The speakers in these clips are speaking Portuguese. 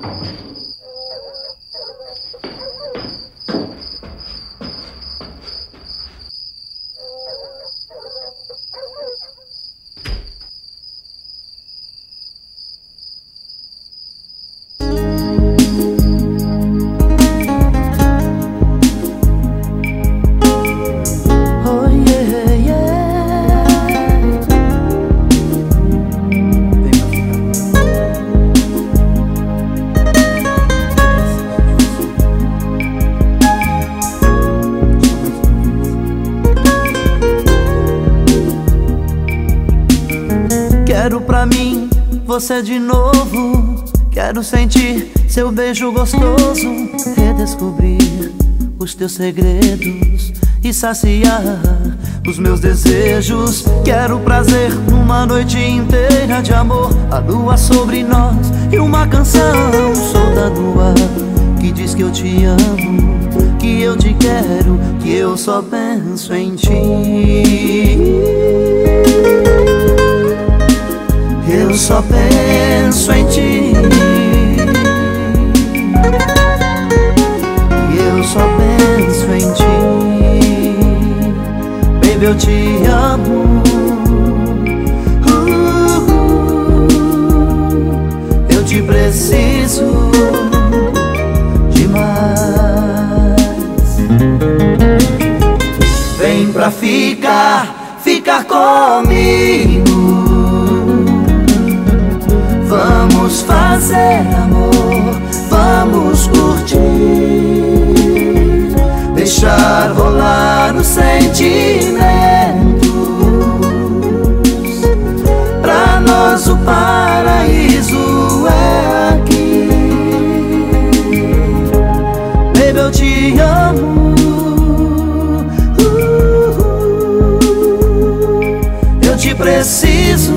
Quero pra mim você de novo. Quero sentir seu beijo gostoso, redescobrir os teus segredos e saciar os meus desejos. Quero prazer numa noite inteira de amor, a lua sobre nós e uma canção solta no ar que diz que eu te amo, que eu te quero, que eu só penso em ti. Eu só penso em ti. Eu só penso em ti. Baby, eu te amo. Eu te preciso demais. Vem pra ficar comigo. Vamos fazer amor, vamos curtir, deixar rolar os sentimentos. Pra nós o paraíso é aqui. Baby, eu te amo. Eu te preciso.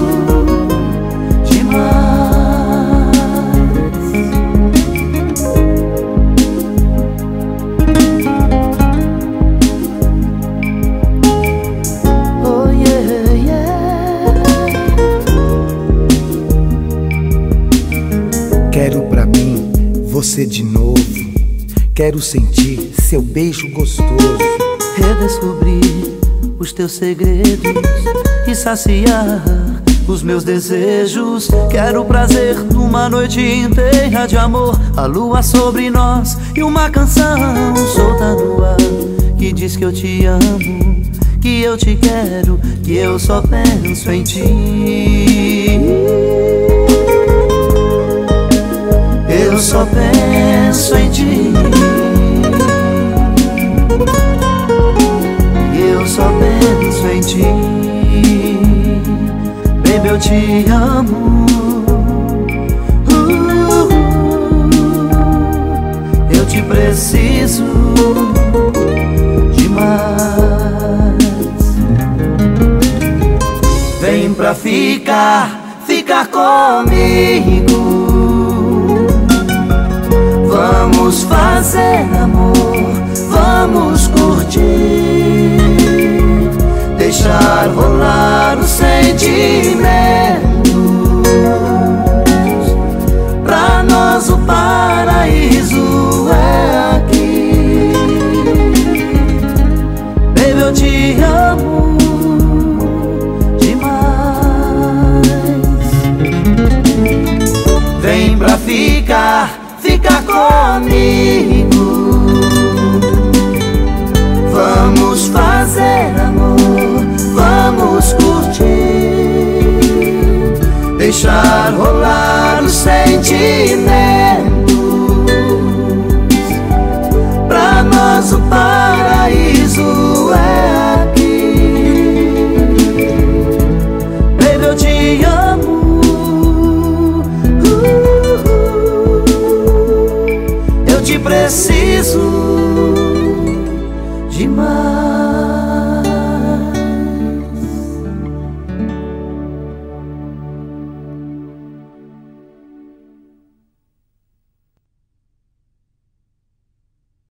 Quero pra mim você de novo. Quero sentir seu beijo gostoso, redescobrir os teus segredos e saciar os meus desejos. Quero prazer numa noite inteira de amor, a lua sobre nós e uma canção solta no ar que diz que eu te amo, que eu te quero, que eu só penso em ti. Eu só penso em ti. Eu só penso em ti. Baby, eu te amo. Eu te preciso demais. Vem pra ficar comigo. Vamos fazer amor, vamos curtir, deixar rolar os sentimentos. Pra nós o paraíso é aqui. Baby, eu te amo demais. Vem pra ficar comigo. Vamos fazer amor, vamos curtir, deixar rolar os sentimentos. Pra nós o paraíso é aqui. Baby, eu te amo. Eu te preciso demais.